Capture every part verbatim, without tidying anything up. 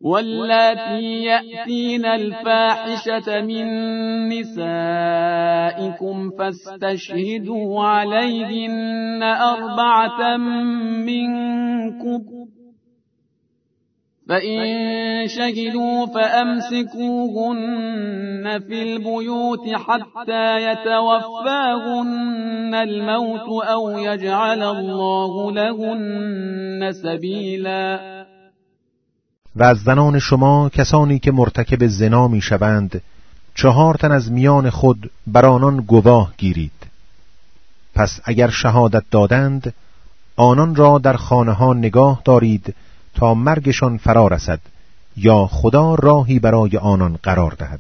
واللاتی یأتین الفاحشة من نسائکم فاستشهدوا علیهن اربعة منکم فإن شهدوا فأمسكوهن في البيوت حتى يتوفاهن الموت أو يجعل الله لهن سبيلا. و از زنان شما کسانی که مرتکب زنا می شوند چهار تن از میان خود بر آنان گواه گیرید. پس اگر شهادت دادند آنان را در خانه ها نگاه دارید تا مرگشان فرا رسد یا خدا راهی برای آنان قرار دهد.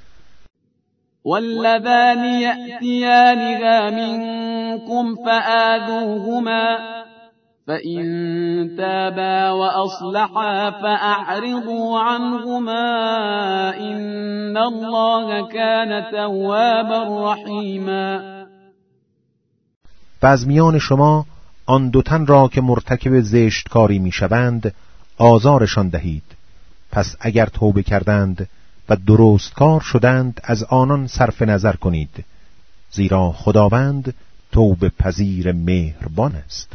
واللذان یأتیانها منکم فآذوهما فإن تابا وأصلحا فأعرضوا عنهما إن الله كان توابا رحیما. و از میان شما آن دو تن را که مرتکب زشتکاری میشوند آزارشان دهید. پس اگر توبه کردند و درست کار شدند از آنان صرف نظر کنید، زیرا خداوند توبه پذیر مهربان است.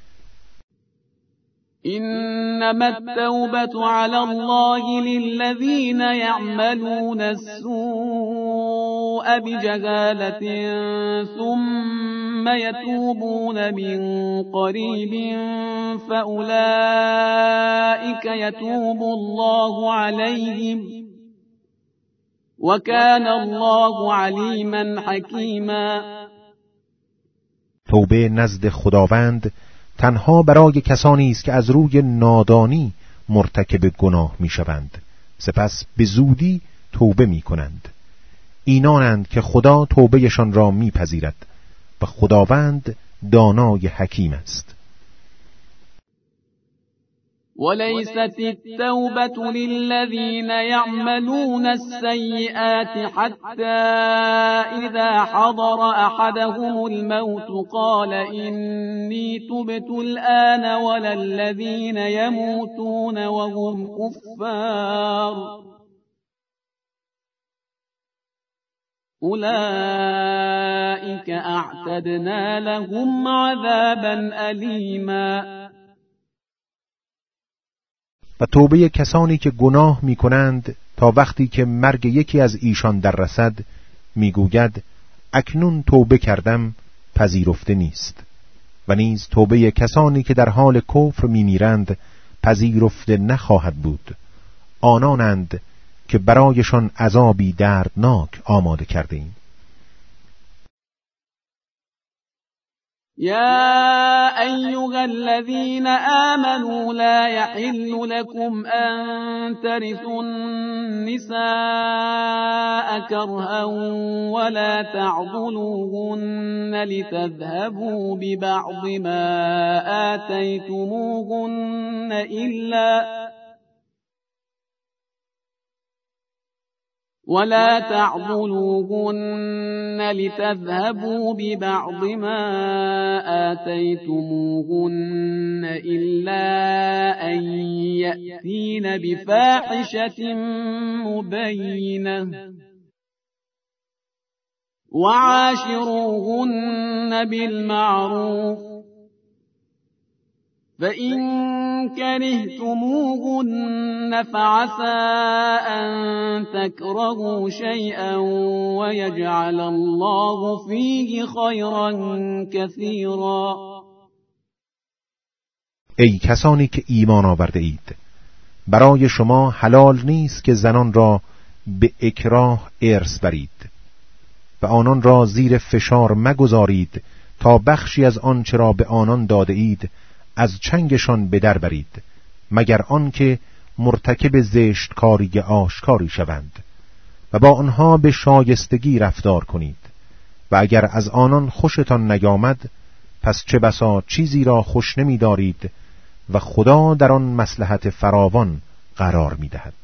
انما التوبة على الله للذين يعملون السوء بجهالة ثم يتوبون من قريب فأولئك يتوب الله عليهم وكان الله عليما حكيما. توبه نزد خداوند تنها برای کسانی است که از روی نادانی مرتکب گناه میشوند، سپس به زودی توبه میکنند. اینانند که خدا توبهشان را میپذیرد و خداوند دانای حکیم است. وليست التوبة للذين يعملون السيئات حتى إذا حضر أحدهم الموت قال إني تبت الآن ولا الذين يموتون وهم كفار أولئك أعتدنا لهم عذابا أليما. و توبه کسانی که گناه می کنند تا وقتی که مرگ یکی از ایشان در رسد میگوید اکنون توبه کردم پذیرفته نیست، و نیز توبه کسانی که در حال کفر می میرند پذیرفته نخواهد بود. آنانند که برایشان عذابی دردناک آماده کرده ایم. يا أيها الذين آمنوا لا يحل لكم أن ترثوا النساء كرها ولا تعضلوهن لتذهبوا ببعض ما آتيتموهن إلا ولا تعضلوهن لتذهبوا ببعض ما آتيتموهن إلا أن يأتين بفاحشة مبينة وعاشروهن بالمعروف فإن كرهتموهن فعسى أن تكرهوا شيئا ويجعل الله فيه خيرا كثيرا. ای کسانی که ایمان آورده اید، برای شما حلال نیست که زنان را به اکراه ارث برید و آنان را زیر فشار مگذارید تا بخشی از آنچه را به آنان داده اید از چنگشان به در برید، مگر آنکه مرتکب زشتکاری آشکاری شوند، و با آنها به شایستگی رفتار کنید. و اگر از آنان خوشتان نیامد پس چه بسا چیزی را خوش نمی دارید و خدا در آن مصلحت فراوان قرار می دهد.